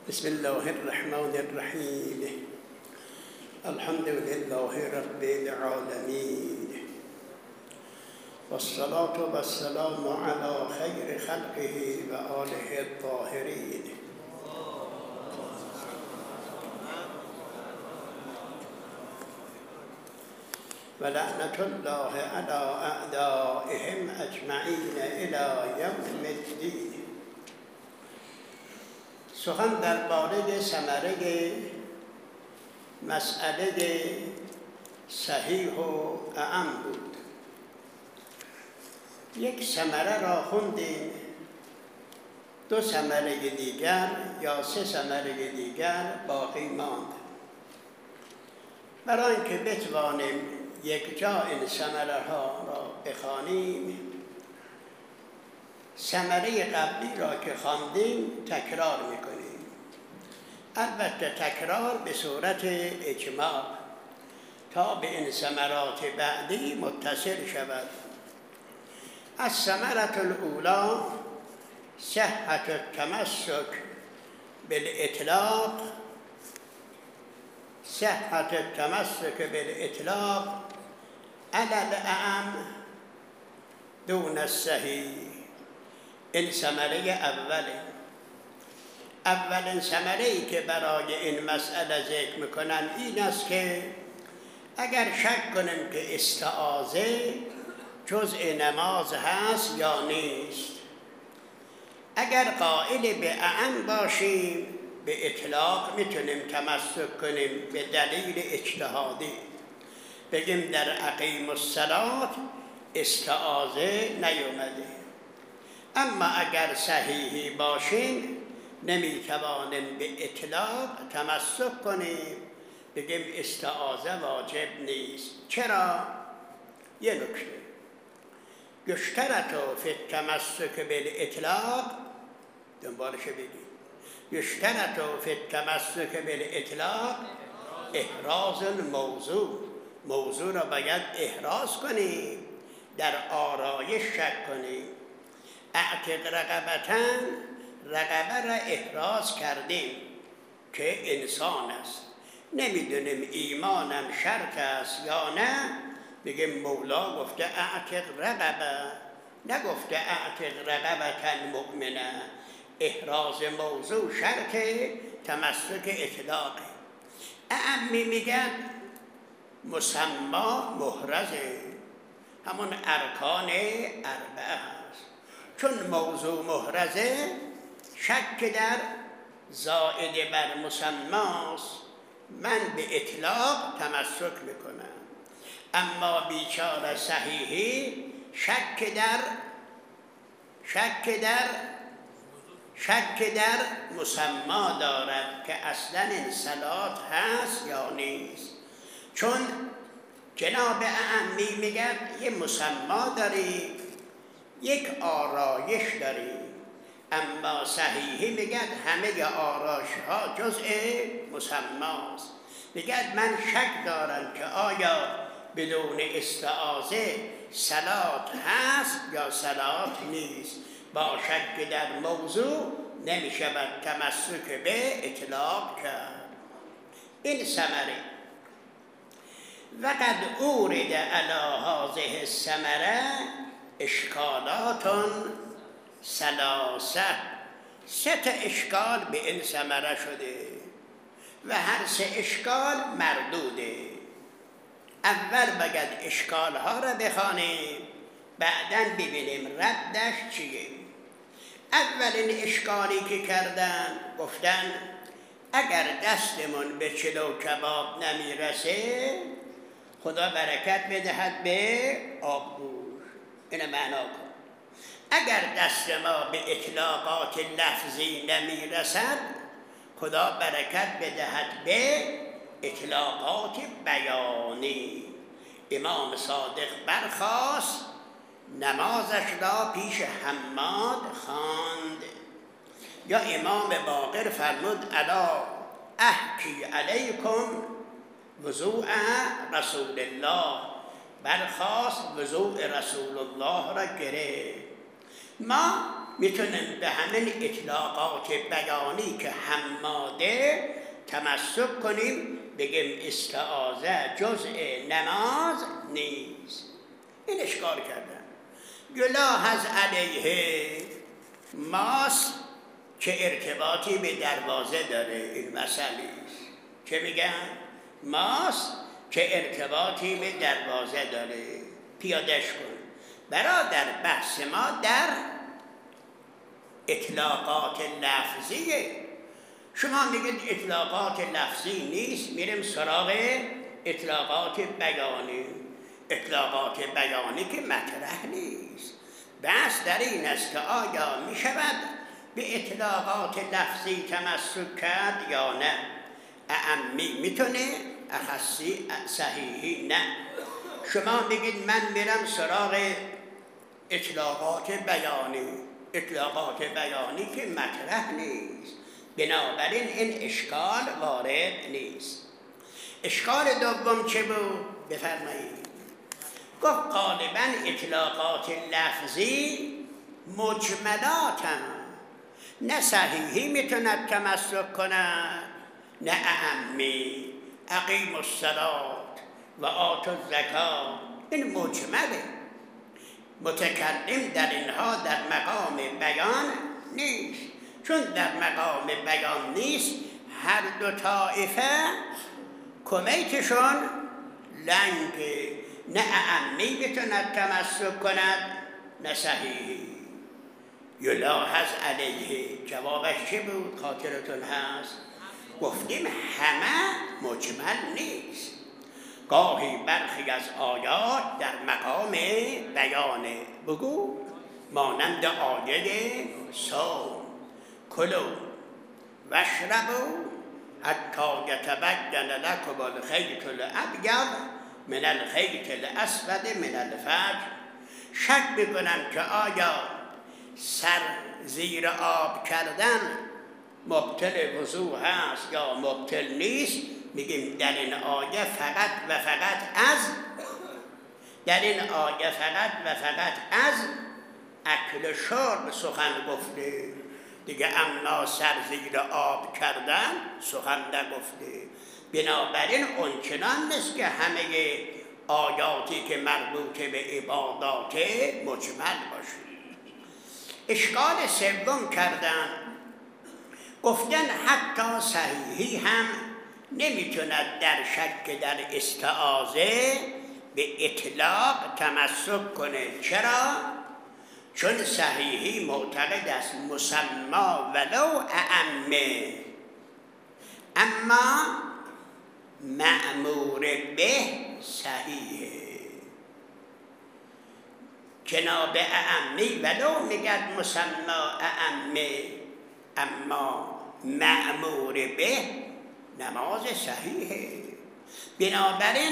بسم الله الرحمن الرحیم. الحمد لله رب العالمین والصلاة والسلام على خیر خلقه و آله الطاهرین. و لعنة الله على اعدائهم اجمعین الی یوم الدین. سخن درباره ثمره مسئله صحیح و اعم بود. یک ثمره را خوندیم، دو ثمره دیگر یا سه ثمره دیگر باقی ماند. برای اینکه بتوانیم یک جا این ثمره ها را بخوانیم، ثمره قبلی را که خواندیم تکرار میکنیم. البته تکرار به صورت اجماع تا به این ثمرات بعدی متصل شود. الثمرة الاولی صحة التمسک بالاطلاق، صحة التمسک بالاطلاق علی الاعم دون الصحیح. این ثمره اوله. اولین ثمره‌ای که برای این مسئله ذکر میکنن این است که اگر شک کنیم که استعاذه جزء نماز هست یا نیست، اگر قائل به اعم باشیم به اطلاق میتونیم تمسک کنیم به دلیل اجتهادی، بگیم در اقیم الصلاة استعاذه نیومده. اما اگر صحیحی باشیم نمیتوانیم به اطلاق تمسک کنیم، بگیم استعاذه واجب نیست. چرا؟ یه نکته، یشترط فی التمسک بالاطلاق، دنبالش بگیم، یشترط فی التمسک بالاطلاق احراز الموضوع. موضوع را باید احراز کنیم، در آرایش شک کنیم. اعتق رقبتن، رقبه را احراز کردیم که انسان است، نمیدونیم ایمانم شرط است یا نه، بگیم مولا گفته اعتق رقبه، نگفته اعتق رقبتن مؤمنه. احراز موضوع شرط تمسک اطلاقه. اعمی میگن مسما محرزه، همون ارکان اربعه هست. چون موضوع محرزه، شک در زائد بر مسماست، من به اطلاق تمسک میکنم. اما بیچاره صحیحی شک در مسما دارد که اصلا این صلات هست یا نیست. چون جناب اعمی میگن یه مسما داریم، یک آرایش داریم، اما صحیحی میگن همه آرایش ها جزء مسماست. میگن من شک دارم که آیا بدون استعاذه صلات هست یا صلات نیست. با شک در موضوع نمیشود تمسک به اطلاق کرد. این ثمره. وقد اورد علی هذه الثمره اشکالات ثلاثه. سه تا اشکال به این ثمره شده و هر سه اشکال مردوده. اول باید اشکال ها را بخوانیم، بعداً ببینیم ردش چیه. اولین اشکالی که کردن، گفتن اگر دستمون به چلو کباب نمیرسه خدا برکت بدهد به آبگوش. اینو معنا کن. اگر دست ما به اطلاقات لفظی نمیرسد خدا برکت بدهد به اطلاقات بیانی. امام صادق برخاست، نمازش را پیش حماد خواند. یا امام باقر فرمود الا احکی علیکم وضوء رسول الله. برخاست وضوء رسول الله را گرفت. ما میتونیم به همین اطلاقات بیانی که حماده تمسک کنیم، بگیم استعاذه جزء نماز نیست. این اشکال کردن. یلاحظ علیه ماس که ارتباطی به دروازه داره، این مسئله است. چه میگن؟ ماس که ارتباطی به دروازه داره. پیادش کن. برادر بحث ما در اطلاقات لفظیه. شما میگید اطلاقات لفظی نیست، میریم سراغ اطلاقات بیانی. اطلاقات بیانی که مطرح نیست. بحث در این است که آیا میشود به اطلاقات لفظی تمسک کرد یا نه؟ اعمی میتونه، اخصی صحیحی نه. شما بگید من میرم سراغ اطلاقات بیانی. اطلاقات بیانی که مطرح نیست، بنابراین این اشکال وارد نیست. اشکال دوم چه بود؟ بفرمایید. گفت غالباً اطلاقات لفظی مجملاتن، نه صحیحی میتوند تمسک کند نه اعمی. اقیم الصلاة و آتوا الزکات، این مجمله. متکلم در اینها در مقام بیان نیست. چون در مقام بیان نیست، هر دو طایفه کمیتشون لنگه، نه اعمی بتوند تمسک کند نه صحیحی. یلاحظ علیه جوابش چه بود؟ خاطرتون هست؟ گفتیم همه مجمل نیست. گاهی برخی از آیات در مقام بیانه. بگو مانند آیه صوم، کلوا واشربوا حتی یتبین لکم الخیط الابیض من الخیط الاسود من الفجر. شک میکنم که آیا سر زیر آب کردن مبطل وضو هست یا مبطل نیست. میگیم در این آیه فقط و فقط از اکل شرب سخن گفته دیگه، اما سر زیر آب کردن سخن نگفته. بنابراین اونچنان نیست که همه آیاتی که مربوط به عبادات مجمل باشه. اشکال سوم کردن، گفتن حتی صحیحی هم نمیتوند در شک در استعاذه به اطلاق تمسک کنه. چرا؟ چون صحیحی معتقد است مسما ولو اعمه، اما مأمور به صحیحه. جناب اعمی ولو میگد مسما اعمه، اما مأمور به نماز صحیحه. بنابراین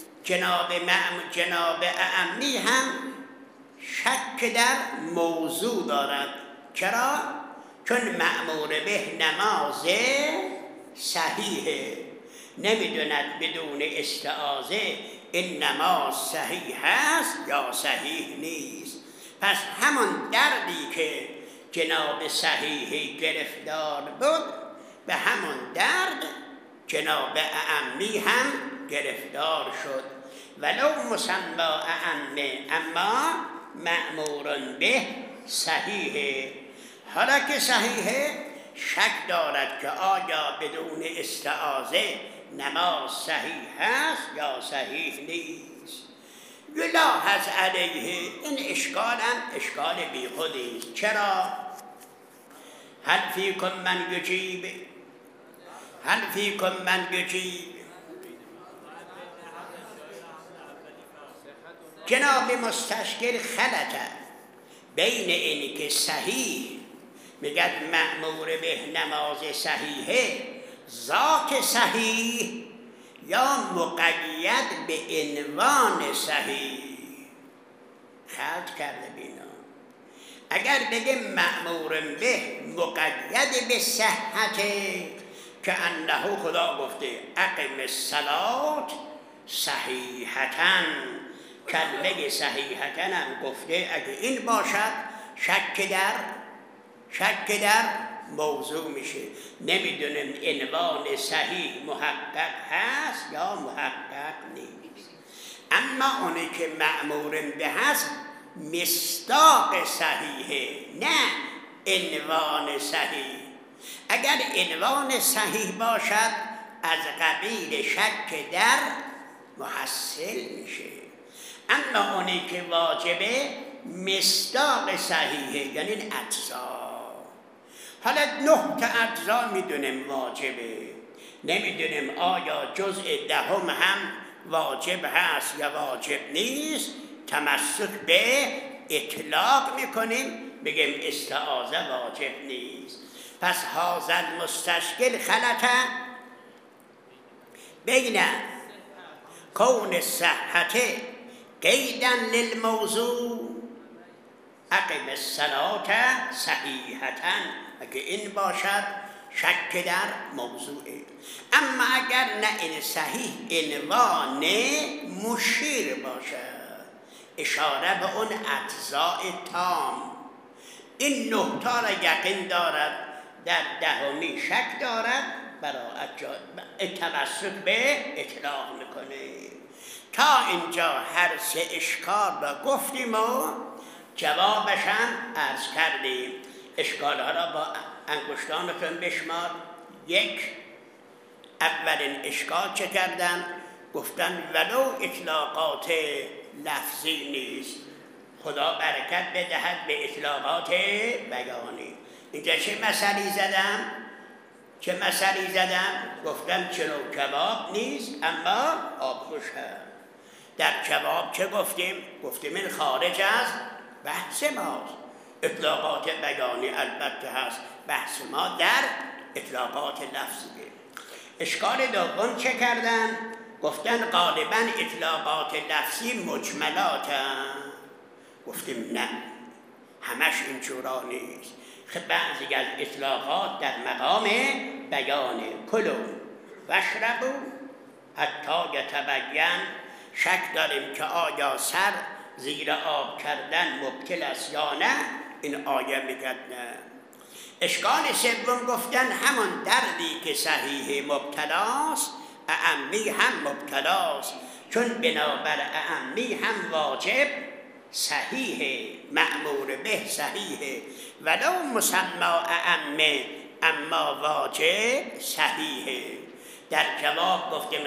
جناب اعمی هم شک در موضوع دارد. چرا؟ چون مأمور به نماز صحیحه، نمیدوند بدون استعاذه این نماز صحیح هست یا صحیح نیست. پس همون دردی که جناب صحیحی گرفتار بود، به همون درد جناب اعمی هم گرفتار شد. ولو مسما اعمه، اما مأمور به صحیحه. حالا که صحیحه، شک دارد که آیا بدون استعاذه نماز صحیح هست یا صحیح نیست. یلاحظ علیه، این اشکال بیخودی است. چرا؟ هل فیکم من یجیب. جناب مستشکل خلطه بین اینی که صحیح میگد مأمور به نماز صحیحه ذات صحیح یا مقید به عنوان صحیح. خلط کرده بینا. اگر بگه مأمور به مقید به صحت، که انه خدا گفته اقم الصلاة صحیحتن، کلمه صحیحتن هم گفته. اگه این باشد شک در شک در موضوع میشه. نمیدونیم عنوان صحیح محقق هست یا محقق نیست. اما اونی که مأمور به هست مصداق صحیحه، نه عنوان صحیح. اگر عنوان صحیح باشد از قبیل شک در محصل میشه. اما اونی که واجبه مصداق صحیحه، یعنی این اجزا. حالا 9 تا اجزا میدونیم واجبه، نمیدونیم آیا جزء دهم هم واجب هست یا واجب نیست. تمسک به اطلاق میکنیم، بگیم استعاذه واجب نیست. پس هذا المستشکل خلط بین کون الصحت قیدا للموضوع عقب الصلاة صحیحتا. اگه این باشد شک در موضوعه. اما اگر نه این صحیح عنوان مشیر باشد، اشاره به اون اجزاء تام، این 9 تا را یقین دارد، در دهمی شک دارد، برای تمسک به اطلاق میکنه. تا اینجا هر 3 اشکال را گفتیم و جوابش هم عرض کردیم. اشکال ها را با انگشتانتون بشمار. 1. اولین اشکال چه کردن؟ گفتن ولو اطلاقات لفظی نیست، خدا برکت بدهد به اطلاقات بیانی. اینجا چه مثلی زدم؟ گفتم چلو کباب نیست اما آبگوش هست. در کباب چه گفتیم؟ گفتیم این خارج از بحث ماست. اطلاقات بیانی البته هست، بحث ما در اطلاقات لفظیه. اشکال دوم چه کردن؟ گفتن غالبا اطلاقات لفظی مجملات هم. گفتیم نه، همش اینجورا نیست. بعضی از اطلاقات در مقام بیان کلو واشربوا حتی یتبین، شک داریم که آیا سر زیر آب کردن مبتل است یا نه. این آیه میگه نه. اشکال سوم گفتن همون دردی که صحیح مبتلاست اعمی هم مبتلاست، چون بنابر اعمی هم واجب صحیحه، مأمور به صحیحه، ولو مسمى اعمه اما واجب صحیحه. در جواب گفتیم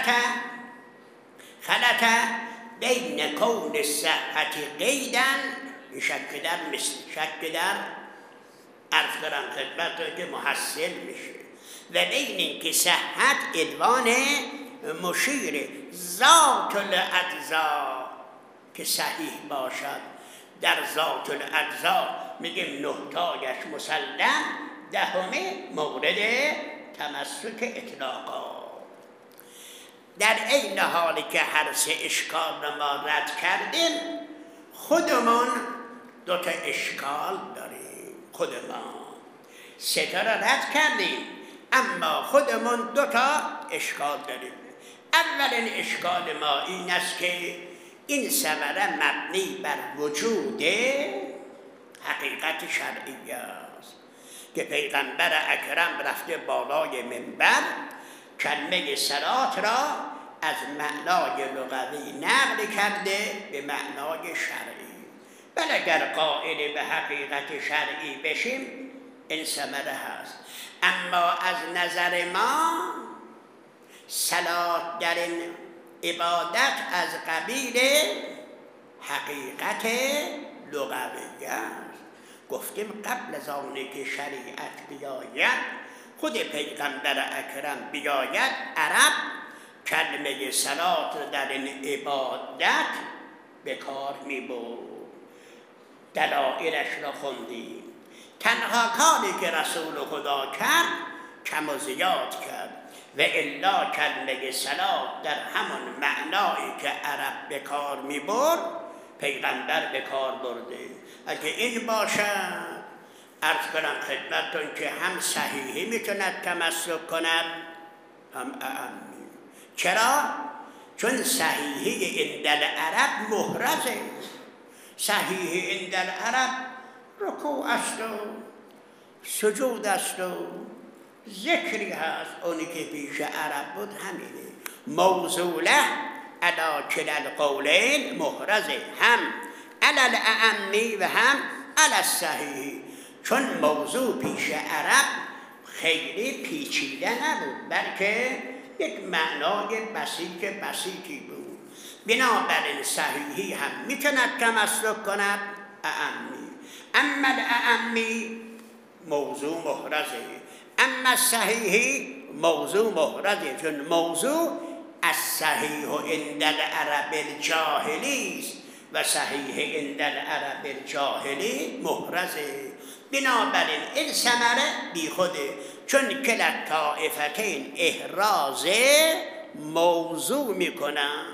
خلط بین کون الصحت قیدا، شک در عرض دارم خدمت که محصل میشه، و بین این که صحت عنوان مشیر ذات الاجزا که صحیح باشد. در ذات الاجزا میگیم 9 تایش مسلم، دهمه مورد تمسک اطلاقات. در این حالی که هر 3 اشکال را ما رد کردیم، خودمون 2 تا اشکال داریم. خودمان 3 تا را رد کردیم، اما خودمون 2 تا اشکال داریم. اولین اشکال ما این است که این ثمره مبنی بر وجود حقیقت شرعی است که پیغمبر اکرم رفته بالای منبر کلمه صلات را از معنای لغوی نقل کرده به معنای شرعی. بل اگر قائل به حقیقت شرعی بشیم این ثمره هست. اما از نظر ما صلات در این عبادت از قبیل حقیقت لغوی است. گفتیم قبل از آنی که شریعت بیاید، خود پیغمبر اکرم بیاید، عرب کلمه صلات در این عبادت به کار می برد. دلائلش را خوندیم. تنها کاری که رسول خدا کرد کم و زیاد کرد، و الا کلمه صلات در همون معنایی که عرب به کار می برد پیغمبر به کار برده. اگه این باشد عرض کنم خدمتتون که هم صحیحی میتوند تمسک کند هم اعمی. چرا؟ چون صحیحی عند العرب محرزه. صحیحی عند العرب رکوع است و سجود است و ذکری هست. اونی که پیش عرب بود همینه. موضوله علی کلا القولین محرزه، هم علی الاعمی و هم علی الصحیح. چون موضوع پیش عرب خیلی پیچیده نبود، بلکه یک معنای بسیطی بود. بنابراین صحیحی هم میتوند تمسک کند اعمی. اما الاعمی موضوع محرزه، اما صحیحی موضوع محرزه. چون موضوع از صحیح عند العرب الجاهلی است و صحیح عند العرب الجاهلی محرزه. بنابراین این ثمره بی خوده، چون کلا طائفتین احراز موضوع میکنن.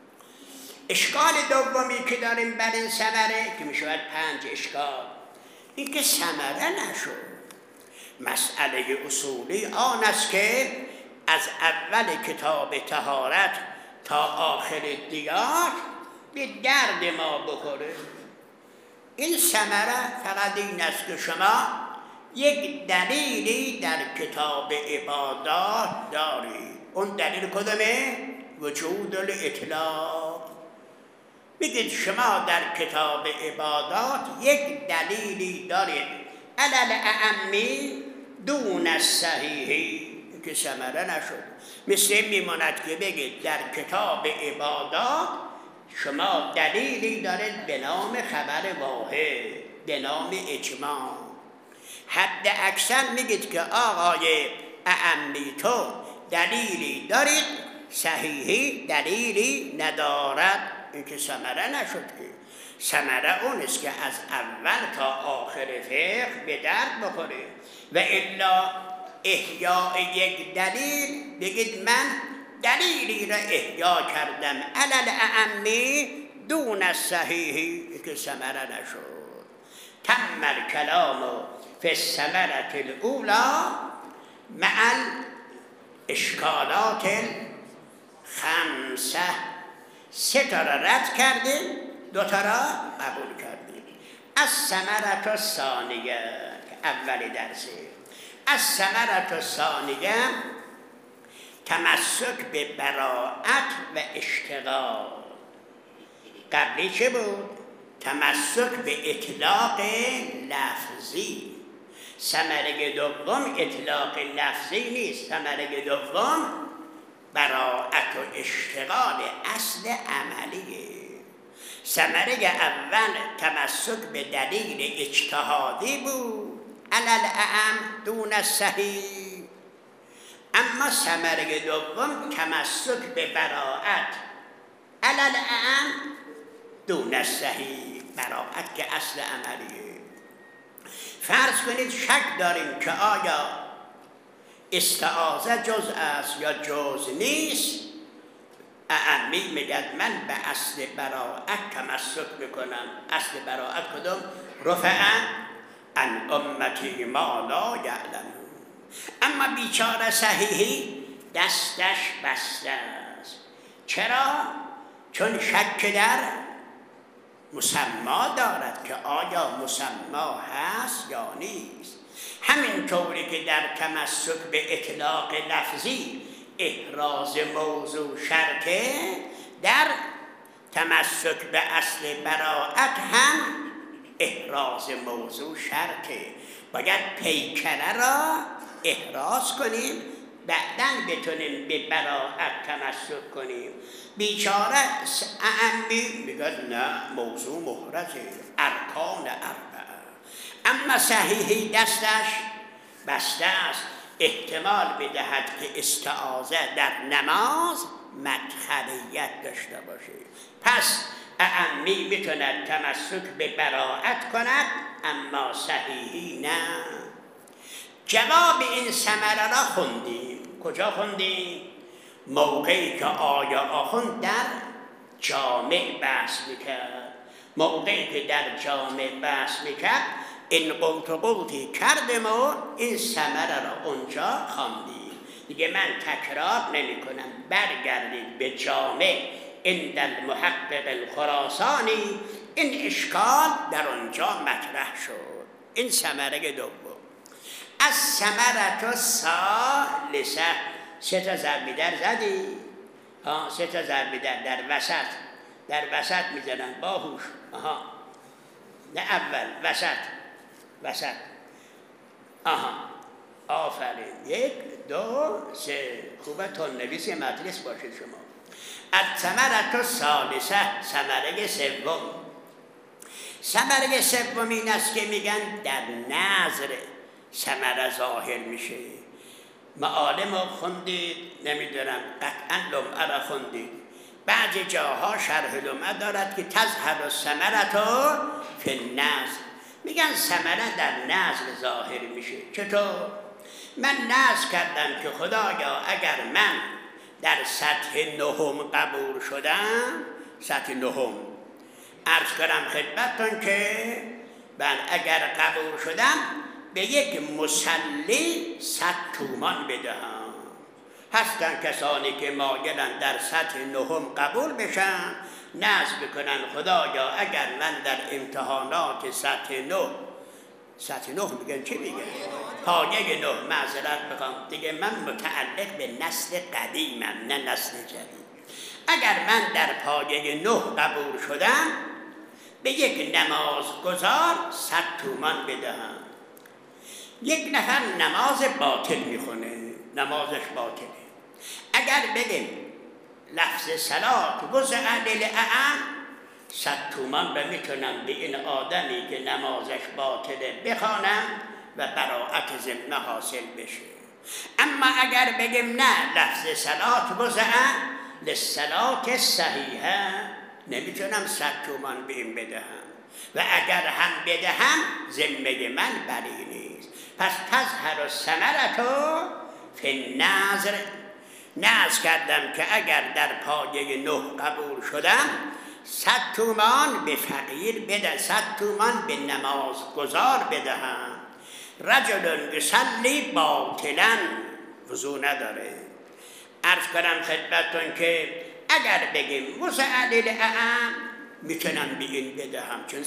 اشکال دومی که داریم بر این ثمره که میشود 5 اشکال، این که ثمره نشد. مسئله اصولی آن است که از اول کتاب طهارت تا آخر دیات به درد ما بخوره. این ثمره فقط این است که شما یک دلیلی در کتاب عبادات دارید. اون دلیل کدومه؟ وجود الاطلاق. بگید شما در کتاب عبادات یک دلیلی دارید علی الاعمی دون الصحیحی، که ثمره نشد. مثل میماند که بگید در کتاب عبادات شما دلیلی دارید به نام خبر واحد، به نام اجماع. حد اکثر میگید که آقای اعمی تو دلیلی دارید، صحیحی دلیلی ندارد. این که ثمره نشد. که ثمره اون است که از اول تا آخر فقه به درد بخوره. و الا احیاء یک دلیل، بگید من دلیلی را احیا کردم علی الاعمی دون الصحیح، که ثمره نشد. تم الکلام فی الثمرة الاولی مع الاشکالات 5. 3 تا را رد کردیم، 2 تا را قبول کردیم. از ثمرة الثانیه اول درسه. از ثمرة الثانیه تمسک به براءت و اشتغال. قبلی چه بود؟ تمسک به اطلاق لفظی. ثمره دوم اطلاق لفظی نیست. ثمره دوم براءت و اشتغال اصل عملیه. ثمره اول تمسک به دلیل اجتهادی بود علی الاعم دون الصحیح. اما ثمره دوم تمسک به براءت علی الاعم دون الصحیح، براءت که اصل عملیه. فرض کنید شک داریم که آیا استعاذه جز است یا جز نیست. اعمی میگد من به اصل براءت تمسک میکنم. اصل براءت کدوم؟ رفع عن امتی ما لا یعلمون. اما بیچاره صحیحی دستش بسته است. چرا؟ چون شک در مسما دارد که آیا مسما هست یا نیست. همین طوری که در تمسک به اطلاق لفظی احراز موضوع شرطه، در تمسک به اصل براءت هم احراز موضوع شرطه. باید پیکره را احراز کنیم، بعداً بتونیم به براءت تمسک کنیم. بیچاره اعمی میگه نه موضوع محرزه، ارکان 4. اما صحیحی دستش بسته است. احتمال بدهد که استعاذه در نماز مدخلیت داشته باشه. پس اعمی میتوند تمسک به براءت کند، اما صحیحی نه. جواب این ثمره را خوندیم. کجا خوندیم؟ موقعی که آیا آخوند در جامع بحث میکرد. موقعی که در جامع بحث میکرد این قوطی کردم و این ثمره را اونجا خواندیم. دیگه من تکرار نمی کنم. برگردید به جامع عند المحقق الخراسانی، این اشکال در اونجا مطرح شد. این ثمره دوم. از ثمرة ثالثه، 3 تا ضرب در زدی؟ 3 تا ضرب در وسط میزنن با هوش. نه اول، وسط. آفرین. 1 2 3. خوبه تندنویس مجلس باشید شما. الثمرة ثالثه، ثمره سوم. ثمره سوم این است که میگن در نظر ثمره ظاهر میشه. معالم رو خوندید، نمیدونم قطعا لمعه را خوندید. بعضی جاها شرح لمعه دارد که تظهر الثمرة فی النظر، میگن ثمره در نظر ظاهر میشه. چطور؟ من نظر کردم که خدایا اگر من در سطح 9 قبول شدم، سطح 9 عرض کنم خدمتتون که من اگر قبول شدم به یک مصلی 100 تومان بدهم. هستن کسانی که مایلن در سطح 9 قبول بشن، نظر بکنن خدایا اگر من در امتحانات سطح 9 میگن چی میگن؟ پایه 9 معذرت بخوام دیگه، من متعلق به نسل قدیمم نه نسل جدید. اگر من در پایه 9 قبول شدم به یک نمازگزار 100 تومان بدهم. یک نفر نماز باطل میخونه، نمازش باطله. اگر بگیم لفظ صلات وضع للأعم، 100 تومان رو میتونم به این آدمی که نمازش باطله بخوانم و براءت ذمه حاصل بشه. اما اگر بگیم نه، لفظ صلات وضع للصلات صحیحه، نمیتونم 100 تومان به این بدهم و اگر هم بدهم ذمه من بری نیست. پس تظهر الثمرة فی النظر. نظر کردم که اگر در پایه 9 قبول شدم 100 تومان به فقیر بدهم، 100 تومان به نمازگزار بدهم. رجل یصلی باطلا، وضو نداره. عرض کنم خدمتتون که اگر بگیم وضع للأعم میتونم به این بدهم، چون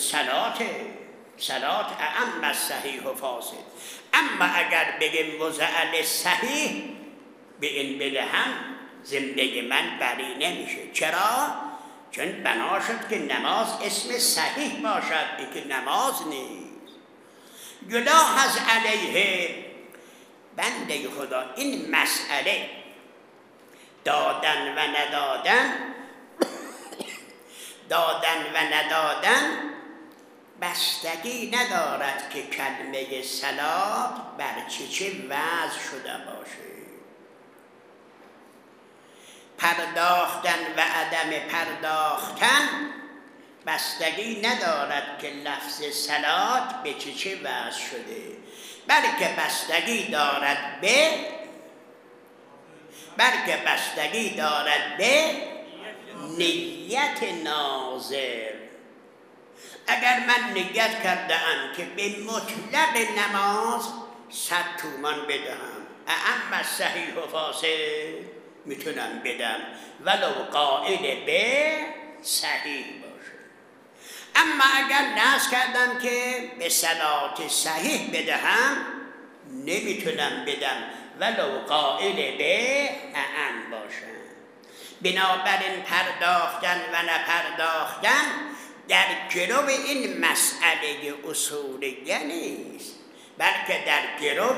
صلات اعم از صحیح و فاسد. اما اگر بگیم وضع للصحیح به این بدهم، زندگی من بری نمیشه. چرا؟ چون بنا شد که نماز اسم صحیح باشد، این که نماز نیست. یلاحظ علیه بنده خدا این مسئله دادن و ندادن بستگی ندارد که کلمه صلات بر چه وضع شده باشه. پرداختن و عدم پرداختن بستگی ندارد که لفظ صلات به چه وضع شده، بلکه بستگی دارد به نیت ناظر. اگر من نیت کرده ام که به مطلق نماز 100 تومان بدهم، اما صحیح و فاسد میتونم بدم ولو قائل به صحیح باشه. اما اگر نظر کردم که به صلات صحیح بدهم، نمیتونم بدم ولو قائل به اعم باشم. بنابراین پرداختن و نپرداختن در گرو این مسئله اصولیه نیست، بلکه در گرو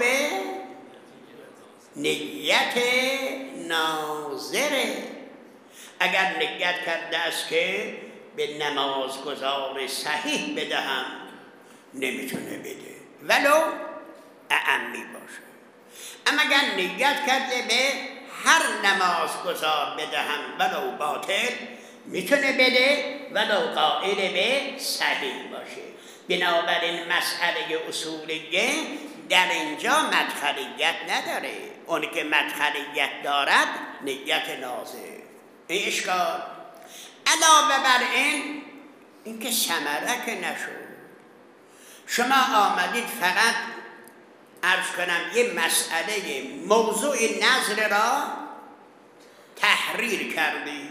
نیت ناظره. اگر نیت کرده است که به نمازگزار صحیح بدهم، نمیتونه بده ولو اعمی باشه. اما اگر نیت کرده به هر نمازگزار بدهم ولو باطل، میتونه بده ولو قائل به صحیح باشه. بنابراین مسئله اصولیه در اینجا مدخلیت نداره. اونی که مدخلیت دارد نیت ناظر. این اشکال. علاوه بر این که ثمره که نشد، شما آمدید فقط عرض کنم یه مسئله موضوع نظر را تحریر کردی،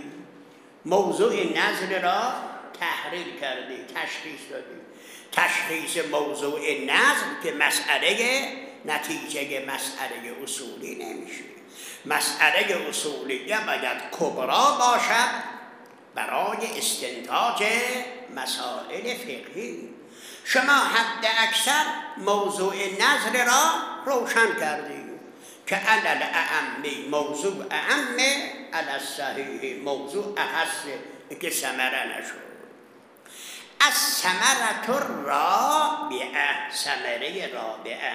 تشخیص دادی. تشخیص موضوع نظر که مسئله نتیجه مسئله اصولی نمیشه. مسئله اصولیه باید کبرا باشد برای استنتاج مسائل فقهی. شما حد اکثر موضوع نظر را روشن کردید که علل اعمی موضوع اعمه، علل صحیح موضوع اخص که ثمره نشد. از ثمرة الرابعه، ثمره رابعه.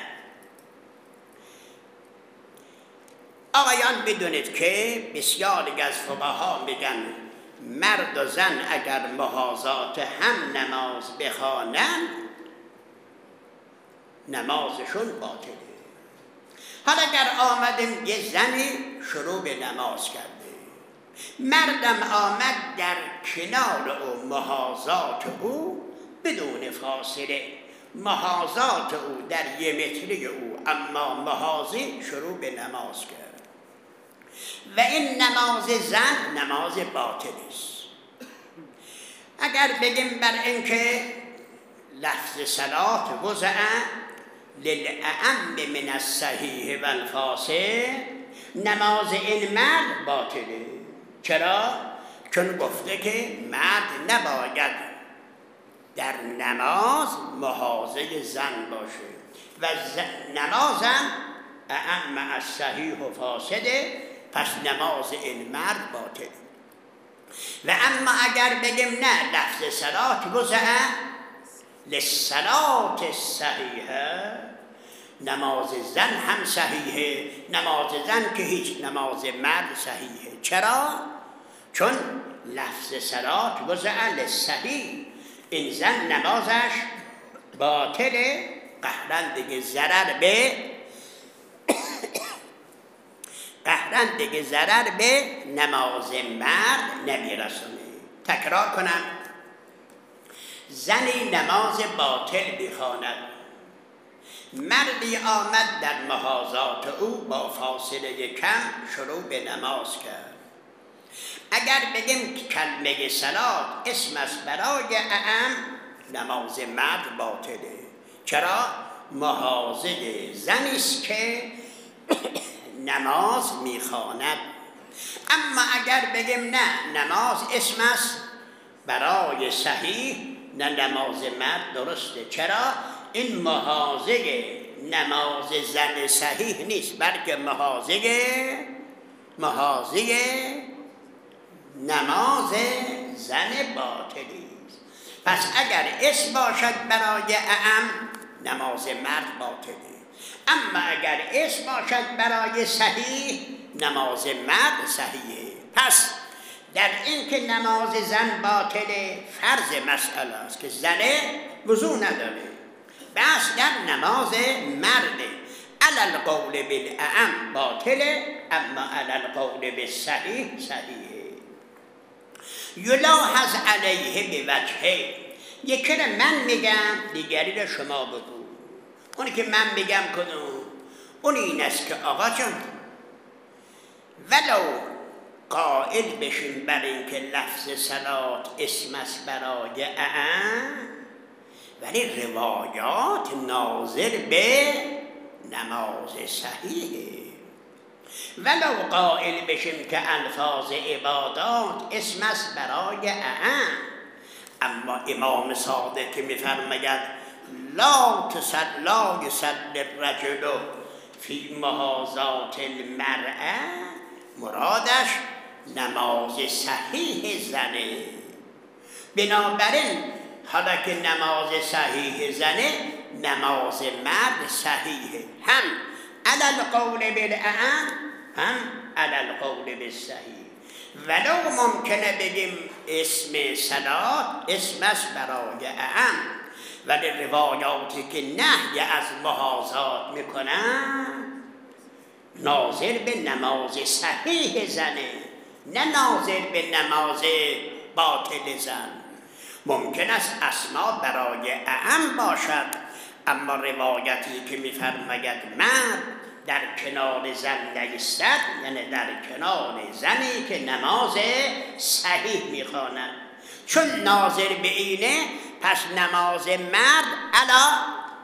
آقایان بدونید که بسیاری از فقها میگن مرد و زن اگر محاذات هم نماز بخوانند نمازشون باطله. حالا اگر آمدیم یه زنی شروع به نماز کرده، مردم آمد در کنار او محاذات او بدون فاصله، محاذات او در یه متری او، اما محاذی شروع به نماز کرد و این نماز زن نماز باطل است. اگر بگیم بر اینکه لفظ صلات وضع للأعم من الصحیح و الفاسد، نماز این مرد باطله. چرا؟ چون گفته که مرد نباید در نماز محاذه زن باشه و نمازم اعم از صحیح و فاسده، پس نماز این مرد باطل. و اما اگر بگیم نه لفظ صلات وضع للصلات صحیحه، نماز زن هم صحیحه، نماز زن که هیچ، نماز مرد صحیحه. چرا؟ چون لفظ صلات وضع للصحیح، این زن نمازش باطله، قهرن دیگه ضرر به نماز مرد نمیرسونه. تکرار کنم، زنی نماز باطل بخواند، مردی آمد در محاذات او با فاصله کم شروع به نماز کرد. اگر بگیم که کلمه صلات اسم است برای اعم، نماز مرد باطله. چرا؟ محاذه زنی است که نماز میخواند. اما اگر بگیم نه نماز اسم است برای صحیح، نه نماز مرد درسته. چرا؟ این محاذه نماز زن صحیح نیست، بلکه محاذه نماز زن باطلی است. پس اگر اسم باشد برای اعم، نماز مرد باطلی. اما اگر اسم باشد برای صحیح، نماز مرد صحیحه. پس در این که نماز زن باطله فرض مسئله است که زنه وضو نداره، بس در نماز مرده علی القول بالاعم باطله، اما علی القول بالصحیح صحیحه. یلاحظ علیه به وجهه، یکی رو من میگم دیگری رو شما بگو. اونی که من میگم کدوم؟ اون این است که آقا جان ولو قائل بشین بر این که لفظ صلات اسم است برای اعم، ولی روایات ناظر به نماز صحیحه. ولو قائل بشین که الفاظ عبادات اسم است برای اعم، اما امام صادق که میفرماید لا یصلی الرجل فی محاذات المرأة، مرادش نماز صحیح زنه. بنابراین حالا که نماز صحیح زنه، نماز مرد صحیحه، هم علی القول بالاعم هم علی القول بالصحیح. ولو ممکنه بگیم اسم صلات اسم است برای اعم، ولی روایاتی که نهی از محاذات میکنن ناظر به نماز صحیح زنه، نه ناظر به نماز باطل زن. ممکن است اسما برای اعم باشد، اما روایتی که میفرماید مرد در کنار زن نایستد، یعنی در کنار زنی که نماز صحیح میخواند. چون ناظر به اینه، پس نماز مرد علی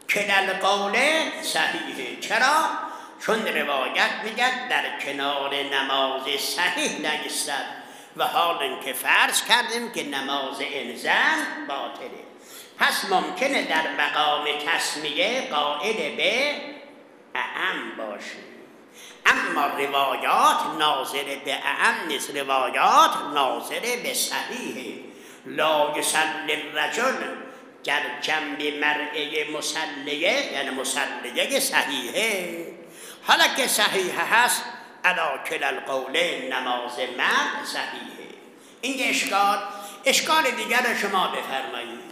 کلل قول صحیحه. چرا؟ چون روایت میگه در کنار نماز صحیح نگستد و حال اینکه فرض کردیم که نماز انزل باطله. پس ممکنه در مقام تسمیه قائل به اعم باشه، اما روایات ناظر به اعم نیست، روایات ناظر به صحیحه. لا یصلی الرجل در جنب مرء مسلیه، یعنی مسلیه صحیحه. حالا که صحیحه هست علی کلا القولین، نماز مرد صحیحه. این اشکال دیگر شما بفرمایید.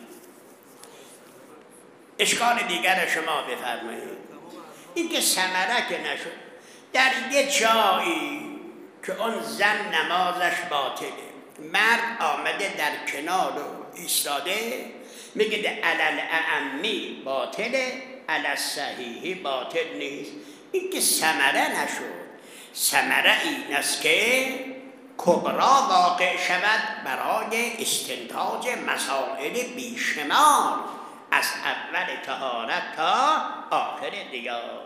اشکال دیگر شما بفرمایید. این که ثمره که نشد در یه جایی که اون زن نمازش باطله، مرد آمده در کنار و ایستاده، میگه علل اعمی باطله، علل صحیحی باطل نیست. این که ثمره نشد. ثمره این است که کبرا واقع شود برای استنتاج مسائل بیشمار از اول طهارت تا آخر دیار.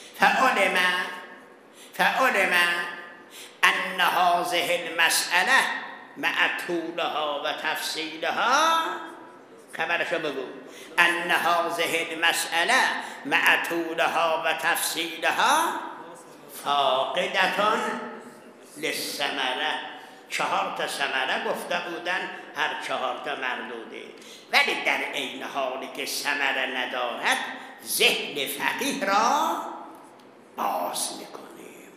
فعلم ان هذه المسأله مع طولها و تفصیلها، خبرشو بگو، ان هذه المسأله مع طولها و تفصیلها فاقدة للثمره. 4 تا ثمره گفته بودن، هر 4 تا مردوده، ولی در عین حالی که ثمره ندارد ذهن فقیه را باز میکنه.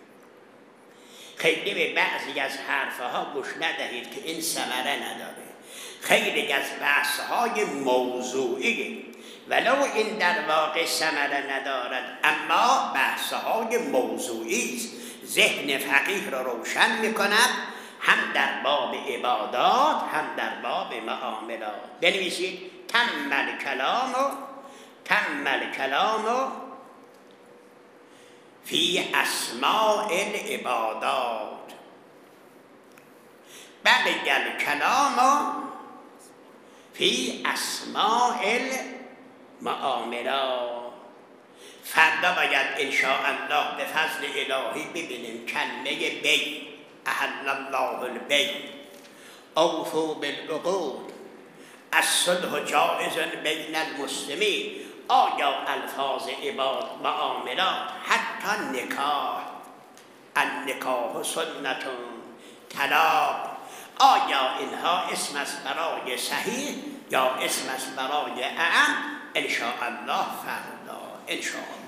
خیلی به بعضی از حرفها گوش ندهید که این ثمره نداره. خیلی از بحثهای موضوعی ولو این در واقع ثمره ندارد، اما بحثهای موضوعی است، ذهن فقیه را روشن میکند، هم در باب عبادات هم در باب معاملات. بنویسید تم الکلام فی اسماء العبادات، بلغ الکلام فی اسماء المعاملات. فردا باید انشاءالله به فضل الهی ببینیم کلمه بی، احل الله البی، اوفوا بالعقود، الصلح جائز بین المسلمین. آیا الفاظ عباد معاملات، حتی نکاح، النکاح سنت، طلاق، آیا اینها اسم است برای صحیح یا اسم است برای اعم؟ انشاءالله فردا انشاءالله.